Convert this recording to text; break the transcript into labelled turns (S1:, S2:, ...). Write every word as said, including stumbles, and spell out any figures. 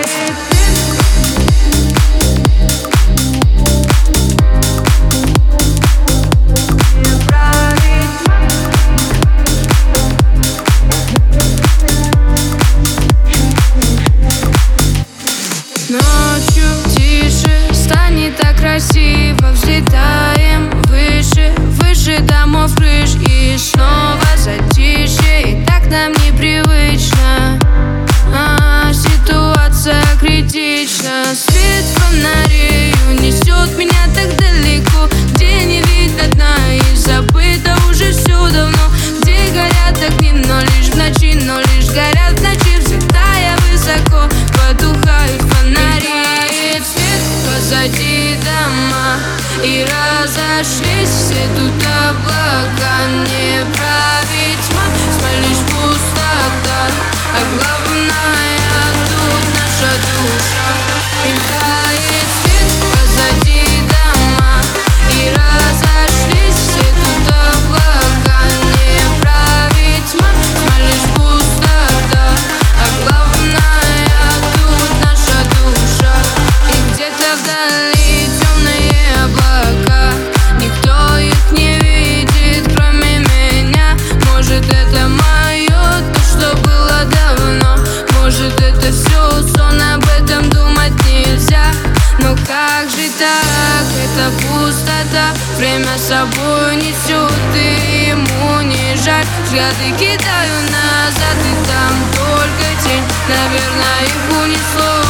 S1: Ночью тише, станет так красиво. Взлетаем выше, выше домов крыш. И снова затишье, и так нам непривычно. а, Ситуация критична. Свет фонарей унесет меня так далеко, где не видно дна и забыто уже все давно. Где горят огни, но лишь в ночи, но лишь горят в ночи. Взлетая высоко, потухают фонари. Свет позади дома, и разошлись все тут облака. Не править тьма, лишь пустота, а главное тут наша душа. Мелькает свет позади дома, и разошлись все тут облака. Не править тьма, лишь пустота, а главное тут наша душа. И где-то вдали темные облака, никто их не видит, кроме меня. Может, это мое, то, что было давно. Может, это все сон, об этом думать нельзя. Но как же так, это пустота, время с собой несет, и ему не жаль. Взгляды кидаю назад, и там только тень, наверное, их унесло.